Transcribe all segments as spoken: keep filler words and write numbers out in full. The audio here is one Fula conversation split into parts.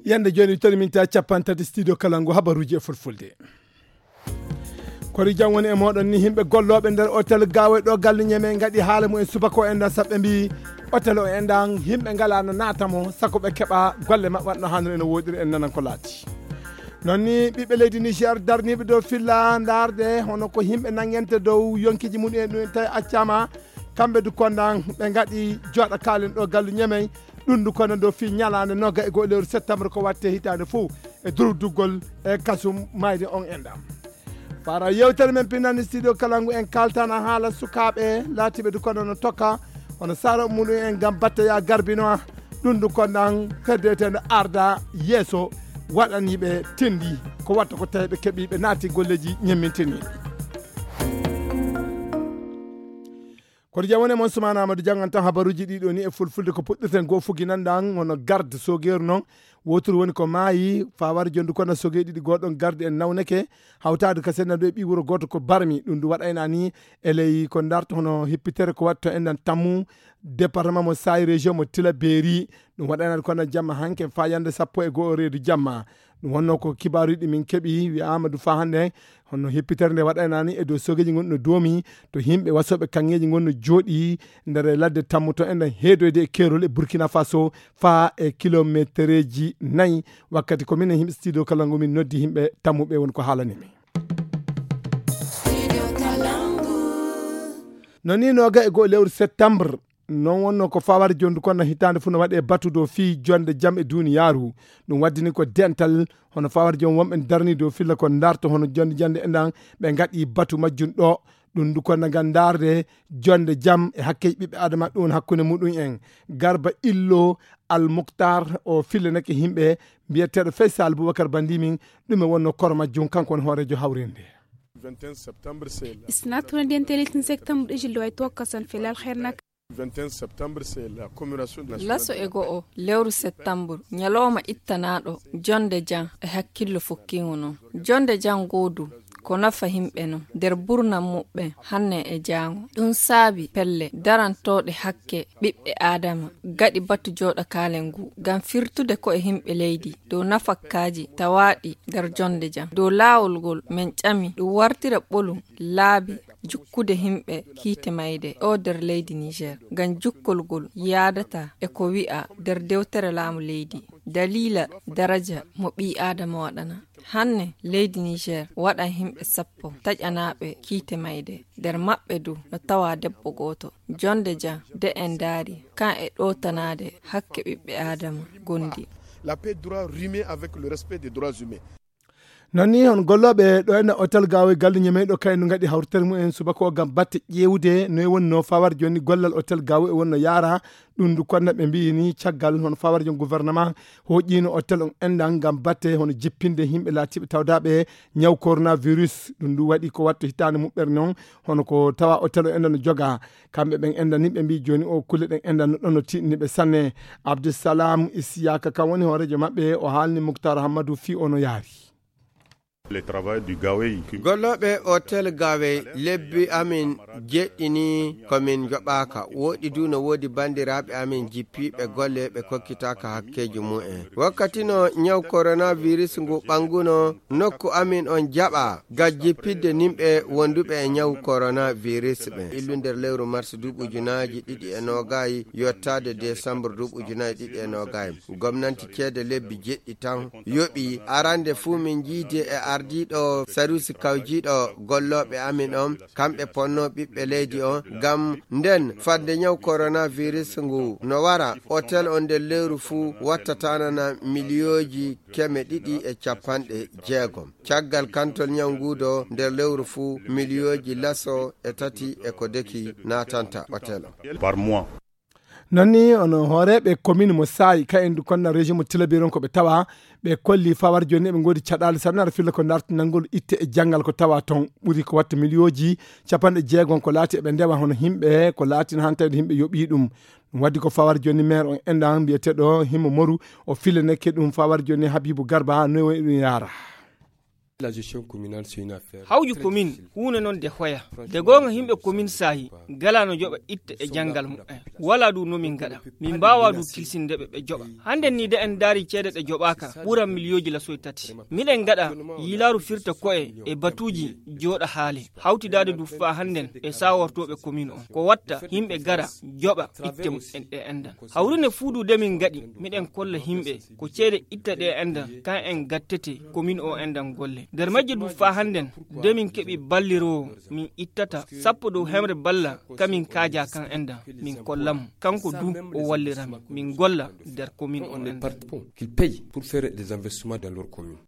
yande joni taliminta capantati studio kalangu habaruji e fulfulde kori jam woni e moɗon ni himɓe golloɓe nder hôtel gawe ɗo galle ñeme gaɗi haala mumen subaka o endan saɓɓe mbi hôtel o endan himɓe ngala no natamo sako ɓe keeɓa golle mabɓe watno hannde ene woɗiri en nanan ko laati non ni ɓiɓɓe leydi Niger darniɓe dow filla darde hono ko himɓe nangente dow yonkiji mum en ɗum tawi accama kamɓe du kondan ɓe gaɗi jooɗa kalen ɗo galle ñemey ɗum du kono dow fi ñalande nogga e goho lewru septembre ko watte hitande fou e durduggol e kasum mayde on endam para yewtere men pinani studio kalangu en kaltana haala sukaɓe laatiɓe du kono no tokka hono sara muɗum en gam batteya garbinoa ɗum du kondan perdetende arda yeeso waɗaniɓe tendi ko watta ko tawi ɓe keeɓi ɓe naati golleji ñemmintini kono jam woni moon Soumana Amadou jangan tan habaruji ɗiɗo ni e fulfulde ko puɗɗirten goo fugi nandan hono garde sogueru noon wotoru woni ko maayi fawar jondu kono sogue ɗiɗi goɗon garde en nawneke hawtade ka senna ɗo e ɓi wuuro goto ko barmi ɗum ndu waɗayna ni eley ko darto hono hippitere ko watto enɗan tammu département mo Sayi région mo Tillabéri ɗum waɗanade kono jamma hanke fa yande sappo e goho reedu jamma ɗum wonno ko kibaruji min keeɓi wi Amadou fa hande hono hippitere nde waɗanani e dow sogueji gonɗi no doomi to himɓe wasoɓe kanŋeji gonno jooɗi nder ladde tammu to enɗen heedoyde e kerol e Burkina Faso fa e kilométre ji nayyi wakkati ko minen himɓe studio kalangu min noddi himɓe tammuɓe woni ko haalanimi no ni noga e goho lewru septembre non wonno ko fawar jondu kono hitande fu no waɗe batu dow fi jonde jaam e duniyaru ɗum waddini ko dental hono fawar jom wonɓe darni dow filla ko darto hono jonde jande enɗan ɓe gaɗi batu majjum ɗo ɗum du kono gam darde jonde jaam e hakkeji ɓiɓɓe adama ɗum hakkude muɗum en Garba Illo Al Moukhtar o fillanake himɓe mbiyeteɗo Faysal Boubacar Bandimin ɗum e wonno koro majjum kanko woni hoorejo hawrinde isnat wona dentelitin septembre ɗo jillo way tokkasan filal hernak vingt et un septembre c'est la commémoration de la laso e go'o lewru septembre nyaloma ittanaɗo jonde jan e hakkillo fukkingo non jonde jan godu ko nafa himɓe non nder burna muɓɓe hanne e jango ɗum saabi pelle darantoɗe hakke ɓiɓɓe adama gaɗi batu joɗa kalen ngu gam firtude ko e himɓe leydi dow nafakkaji tawaɗi nder jonde jan dow lawol ngol min ƴami ɗum wartira ɓolum laabi jukkude himɓe kiite mayde o nder leydi Niger gam jukkolgol yaadata e ko wi'a nder dewtere laamu leydi dalila daraja mo ɓi adama waɗana hanne leydi Niger waɗan himɓe sappo taƴanaɓe kiite mayde nder maɓɓe du no tawa debbo goto jonde jan de en daari kan e ɗotanade hakke ɓiɓɓe adama gondi la paix doit rimer avec le respect des droits humains. nonni on golloɓe ɗo enne hôtel gawe galle ñameɗo kayno gaɗi hawtere mumen subaka o gam batte ƴewde no wonno fawar joni gollal hôtel gawe e wonno yaara ɗum du konne ɓe mbi ni caggal hono fawar joni gouvernement hoƴino hôtel on endan gam batte hono jippinde himɓe laatiɓe tawdaɓe ñaw coronavirus ɗum du waɗi ko watta hitande muɓɓere noon hono ko tawa hôtel o endan no joga kamɓe ɓen endan ni ɓe mbi joni o kulle ɗen endan no ɗon no tiɗniɓe sanne Abdoussalam Isiaka kam woni horejo mabɓe o haalni Moukhtar Hamadou fi ono yaari le travail du Gawey golloɓe hôtel Gawey lebbi amin jeɗɗini komin joɓaka woɗi du no woodi bandiraɓe amin jippiɓe golle ɓe kokkitaka hakkeji mu'en wakkati no ñaw coronavirus ngu ɓanguno nokku amin on jaɓa ga jippidde nimɓe wonduɓe e ñaw coronavirus ɓe illu nder lewru mars duuɓi ujunaji ɗiɗi e nogayi yottade décembre duuɓi ujunaji ɗiɗi e nogayi gomnanti ceede lebbi jeɗɗi tan yoɓi arande fuu min jiide e ardiɗo sarusi kawjiɗo golloɓe amin on kamɓe ponno ɓiɓɓe leydi on gam nden fadde ñaw coronavirus ngu no wara hôtel on nder lewru fuu wattatanana milliyoji keme ɗiɗi e capanɗe jeegom caggal kantol ñaw ngudo nder lewru fuu milliyoji laso e tati e ko deki natanta hôtel o par mois nonni ono hooreɓe commune mo Sayi kayen konna région mo Tillabéri on koɓe tawa ɓe kolli fawar joni ɓe godi caɗale sanara filla ko dartinalngol itte e janggal ko tawa ton ɓuuri ko watta milliyoji capanɗe jeegon ko laati eɓe ndewa hono himɓe ko laati han tawde himɓe yoɓi ɗum ɗum waddi ko fawar joni maire on endan mbiyeteɗo Himo Moru o fillaneke ɗum fawar joni Habibou Garba no woni ɗum yaara La gestion communale c'est une affaire. Hawju commune hune non de hoya. De gonga himbe commune sahi gala no joba itta e jangal mu. Wala du no min gada. Min bawa du tilsinde be be joba. Hande ni de en dari cede de jobaka bura miliyoji la soy tati. Milen gada yilaru firta koe e batuji joda hali. Hawti dade du fa handen e saworto be commune on. Ko watta himbe gara joba itte mu en e enda. Hawrune fudu de min gadi miden kolla himbe ko cede itta de enda kan en gattete commune o endan golle. Der majje du fa handen demin kebi balliro min ittata sappo do hemre balla kamin kaja kan enda min kollam kanko du o wallirami min golla der commune on en qu'ils payent pour faire des investissements dans leur commune.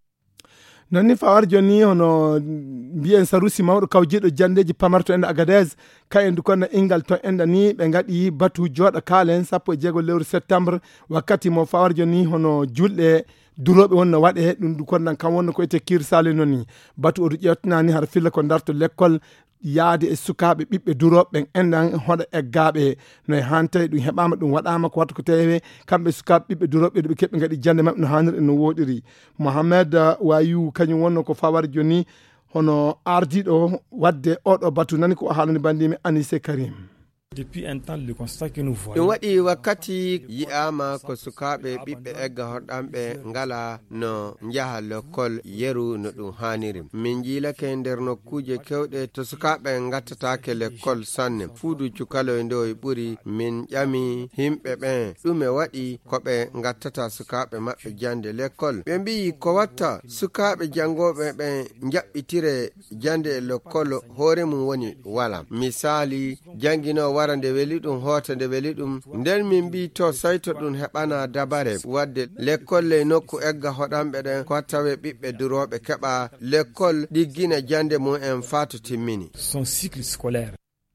nonni fawar joni hono mbiyen sarusi mawɗo kawjiɗo jandeji pamarto en Agadez ka en dukonna ingal to enda ni ɓe gaɗi batu joɗa kalen sappo e jeego lewru septembre wakkati mo fawar joni hono julɗe duroɓe wonno waɗe ɗum du konnan kam wonno ko ete kir sali noni batu oɗo ƴettanani har filla ko darto l'école yaade e sukaɓe ɓiɓɓe duroɓe endan hoɗa eggaɓe no hantay ɗum heɓama ɗum waɗama ko watta ko tewe kamɓe sukaɓe ɓiɓɓe duroɓe ɗo ɓe keɓɓe gaɗi jande mabɓe no hanniri no woɗiri Mohamed Wayu kañum wonno ko fawar joni hono ardiɗo wadde oɗo batu nani ko haalani bandimi Anissé Karim. Depuis un temps, le constat que nous voyons. Ɗum waɗi wakkati yi'ama ko sukaɓe ɓiɓɓe egga hoɗɗamɓe ngala no jaha l'école yeru no ɗum haniri. Min jiilake nder nokkuje kewɗe to sukaɓe gattatake l'école sanne fuudu cukaloye nde o ɓuri min ƴami himɓe ɓen ɗume waɗi koɓe gattata sukaɓe maɓɓe jande l'école. Ɓe mbi ko watta sukaɓe jangoɓe ɓen jaɓɓitire jande e l'école hoore mum woni wala. Misali jangino wara nde weli ɗum hoota nde weli ɗum nden min mbi to sayto ɗum heɓana dabare wadde l'école e nokku egga hoɗanɓe ɗen ko tawe ɓiɓɓe duroɓe keɓa l'école ɗiggina jande mum en fatu timmini son cycle scolaire.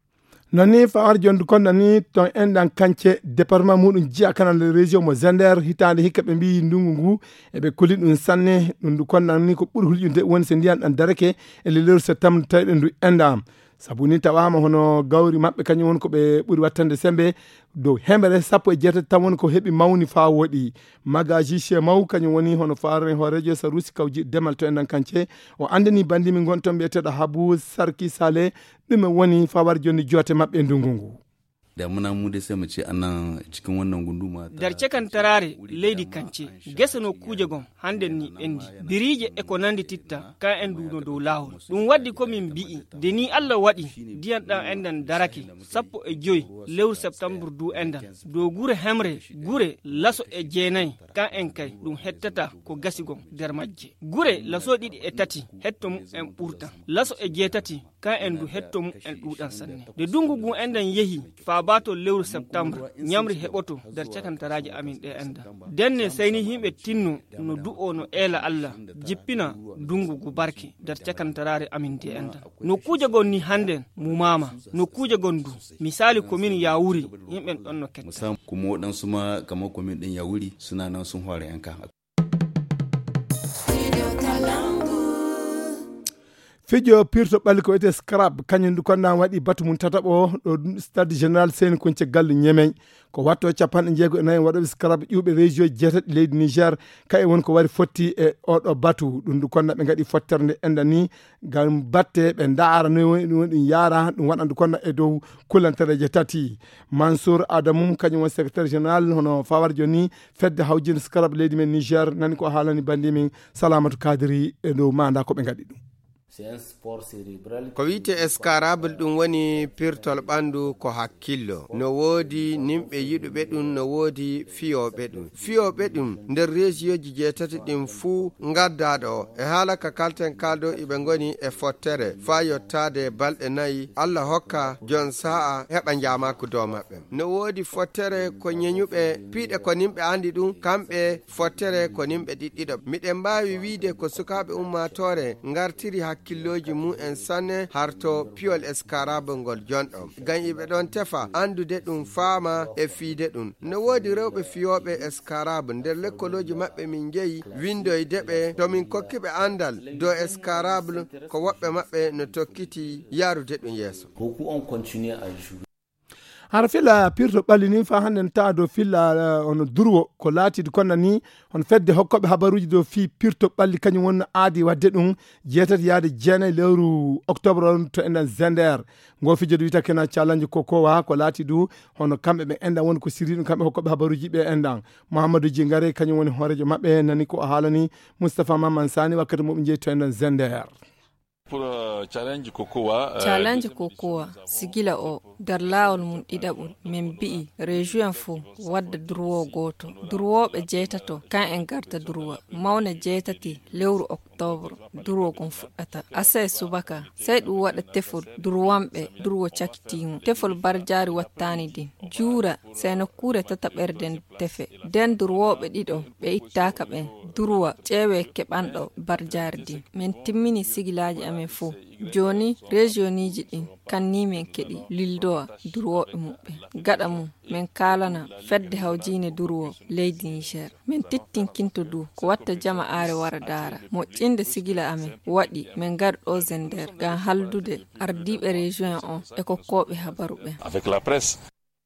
nonni fawar jondu kon nani ton endan kance département muɗum jiya kanal région mo Zender hitande hikka ɓe mbi ndungu ngu eɓe koli ɗum sanne ɗum du kon nani ko ɓuuri hulƴude woni se ndiyan ɗan darake e leleur septembre tawɗen du enda sabu ni tawama hono gawri mabɓe kañum woni ko ɓe ɓuuri wattande sembe dow hemere sappo e jeetati tan woni ko heeɓi mawni fa woɗi magaji che maw kañum woni hono faare horejo sarusi kawji demal to endan kance o andani bandimi gonton mbiyeteɗo Habou Sarki Saleh ɗume woni fawar joni joote mabɓe e ndungu ngu. da muna mu da sai mu ce anan cikin wannan gunduma darce kan tarare leydi kance gesa no kuje gon handen ni endi birije e ko nandi titta ka en duno dow lawol dum waddi ko min bi'i de ni Allah wadi diyan dan endan darake sappo e joy lewru septembre du endan do gure hemre gure laso e jeenay ka en kay dum hettata ko gasi gon der majje gure laso didi e tati hettom en burta laso e jeetati ka en du hettom en dudan sanne de dungu gu endan yehi fa bato lewru septembre nyamri heɓoto nder cakantaraji amin ɗe enda denne sayni himɓe tinno no du'o no eela Allah jippina dungu gu barke nder cakantarare amin de enda no kuje gon ni handen mumama no kuje gon du misali commune Yawuri yimɓen ɗon no ketta kuma waɗansu ma kamar commune ɗin Yawuri suna nan sun fara yanka fijo pirto ɓalli ko wiyete scrab kañum du konnan waɗi batu mum tataɓo ɗo stade général Seyni Koñce Gallu Ñemeñ ko watto capanɗe jeego e nayi waɗoɓe scrab ƴuɓe région jeetaɗi leydi Niger kay woni ko wari fotti e oɗo batu ɗum du konna ɓe gaɗi fottere nde enda ni ngam batte ɓe daara no woni ɗum yaara ɗum waɗandu konna e dow kullantereje tati Mansour Adamou kañum woni secrétaire général hono fawarjo ni fedde hawjinde scrab leydi men Niger nani ko haalani bandi min Salamatu Kadiri e dow manda ko ɓe gaɗi ɗum. ko wiite escarable ɗum woni pirtol ɓandu ko hakkillo no woodi nimɓe yiɗuɓe ɗum no woodi fiyoɓe ɗum fiyoɓe ɗum nder région ji jeetati ɗin fuu gaddaɗo e haala ka kalten kaldo iɓe goni e fottere fa yottade balɗe nayyi Allah hokka jon sa'a heɓa jamako dow maɓɓe no woodi fottere ko nyeñuɓe piiɗe ko nimɓe andi ɗum kamɓe fottere ko nimɓe ɗiɗɗiɗo miɗen mbawi wiide ko sukaɓe ummatore gartiri hakkilloji mum en sanne harto piyol escarable ngol jonɗo gam iɓe ɗon tefa andude ɗum faama e fiide ɗum no woodi rewɓe fiyoɓe escarable nder lekkoloji maɓɓe min jeeyi windoydeɓe to min kokkiɓe andal dow escarable ko woɓɓe maɓɓe no tokkiti yarude ɗum yeeso. har fila pirto ɓalli ni fa handen ta do filla uh, ono durwo ko laatidi konna ni on fedde hokkoɓe habaruji do fi pirto ɓalli kañum wonno aadi wadde ɗum jeetati yaade jeenayi lewru octobre on to enden zender ngo fijodo wita kena challenge kokowa ko laati du hono kamɓe ɓe endan woni ko siri ɗum kamɓe hokkoɓe habaruji ɓe endan mahamadou djingare kañum woni hoorejo maɓɓe nani ko o haalani moustapha maman sani wakkati moɓe jeeyi to enden zender. pour uh, challenge kokowa uh, challenge kokowa sigila o dar laawol mum ɗiɗaɓol min bi'i région fo wadda durwo goto durwoɓe jeetato kan en garda durwa mawna jeetati lewru octobre durwo gon fuɗɗata ase subaka sey ɗum waɗa tefol durwanɓe durwo cakitiŋo tefol barjari wattani din juura sey nokkure tata ɓerden tefe den durwoɓe ɗiɗo ɓe ittaka ɓen durwa ƴeewe keɓanɗo barjari din min timmini sigilaji amen fo joni regioniji ɗin kanni min keɗi lildowa durwoɓe muɓɓe gaɗa mum min kalana fedde hawjine durwo leydi niger min tittinkinto du ko watta jama are wara dara moƴƴinde sigila amen waɗi min gar ɗo zender ngam haldude ardiɓe région on e kokkoɓe habaru ɓen avec la presse.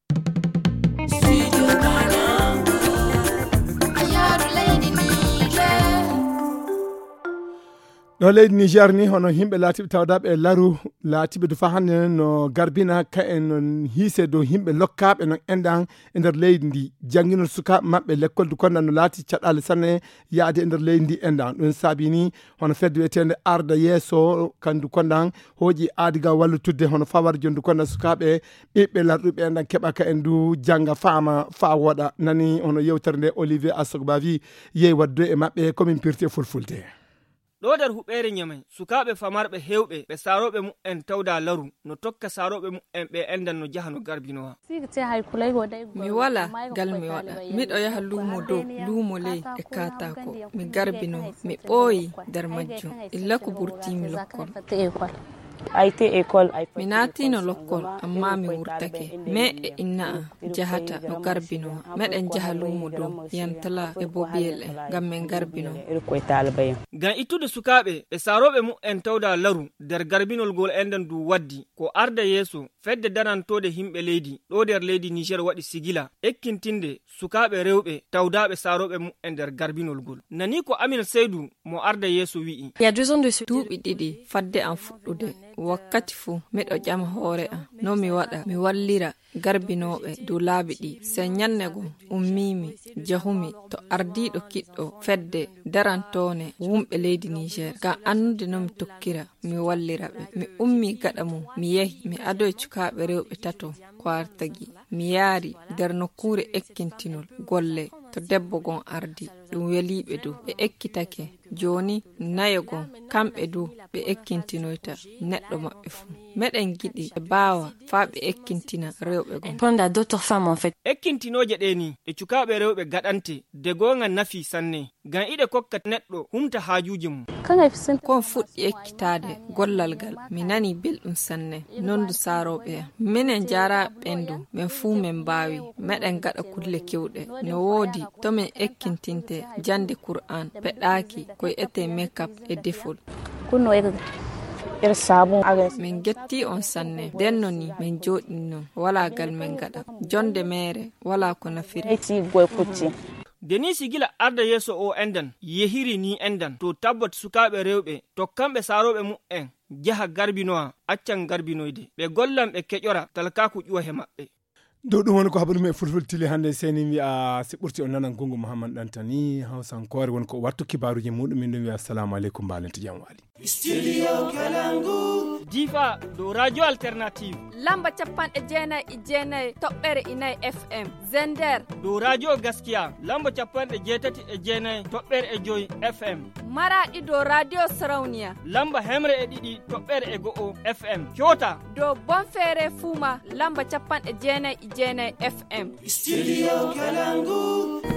ɗo leydi niger ni hono himɓe laatiɓe tawdaɓe e laru laatiɓe dufa hannde no garbina ka en non hiise dow himɓe lokkaɓe non enɗan e nder leydi ndi jangginol sukaɓe maɓɓe l'école du kondan no laati caɗale sanne yaade e nder leydi ndi enɗan ɗum saabi ni hono fedde wiyetede arda yeeso kandu kondan hooƴi aadiga wallutudde hono fawar jondu kondan sukaɓe ɓiɓɓe larɗuɓe enɗan keɓa ka en du jangga faama fa woɗa nani hono yewtere nde Olivier Asogba wi yeey wadde e maɓɓe komin pirti fulfulde. ɗo nder huɓere ñamay sukaɓe famarɓe hewɓe ɓe saroɓe mu'en tawda laru no tokka saroɓe mu'en ɓe endan no jaha no garbinowa mi wala gal mi waɗa miɗo yaha luumo dow luumo ley e katako mi garbino mi ɓooyi nder majjum illa ko ɓurtimi lokkol mi naatino lokkol amma mi wurtake me e inna a jahata no garbinowa meɗen jaha luumo dow yantala e bobiyel en ngam min garbino ngam ittude sukaɓe e saroɓe mu'en tawda laru nder garbinol gol enden du waddi ko arda yeeso fedde danantode himɓe leydi ɗo nder leydi niger waɗi sigila ekkintinde sukaɓe rewɓe tawdaɓe saroɓe mu'en nder garbinol gol nani ko Amina Seydou mo arda yeeso wi'i duuɓi ɗiɗi fadde am fuɗɗude wakkati fuu miɗo ƴama hoore am no mi waɗa mi wallira garbinoɓe dow laabi ɗi se ñannego ummimi jahumi to ardiɗo kiɗɗo fedde darantone wumɓe leydi niger ngam annude no mi tokkira mi wallira ɓe mi ummi gaɗa mum mi yehi mi adoye cukaɓe rewɓe tato ko artagi mi yaari nder nokkure ekkintinol golle to debbo gon ardi ɗum weliɓe dow ɓe ekkitake joni nayo gon kamɓe dow ɓe ekkintinoyta neɗɗo maɓɓe fuu meɗen giɗi ɓe bawa faa ɓe ekkintina rewɓe gon ekkintinoje ɗe ni ɗe cukaɓe rewɓe gaɗante de gonga nafi sanne ngam iɗe kokka neɗɗo humta haajuji mum kon fuɗɗi ekkitade gollal ngal mi nani belɗum sanne nondu saroɓe am minen jara ɓendu min fuu min mbawi meɗen gaɗa kulle kewɗe no woodi to min ekkintinte jande Qur'an peɗaki koye ete makeup e defol min getti on sanne denno ni min joɗinno wala gal min gaɗa jonde mere wala ko nafiri deni sigila arda yeeso o endan yehiri ni endan to tabbat sukaɓe rewɓe to kamɓe saroɓe mu'en jaha garbinowa accan garbinoyde ɓe gollan ɓe keƴora talkaku ƴuwa he maɓɓe dow ɗum woni ko habaru me fulfultili hannde seni wiya si ɓurti o nanan gongo mouhammad ɗantani hawsankore woni ko wattu kibaruji muɗum min ɗum wiya assalamu aleykum mbalente jam waali studio kalangu difa dow radio alternative lamba capanɗe jeenayi e jeenayi toɓɓere inayi f m zender dow radio gaskiya lamba capanɗe jeetati e jeenayi toɓɓere e joyi f m maraɗi dow radio srawniya lamba hemre e ɗiɗi toɓɓere e go'o f m kyota dow bonfere fuma lamba capanɗe jeenayi e jeenayi f m studio kalangu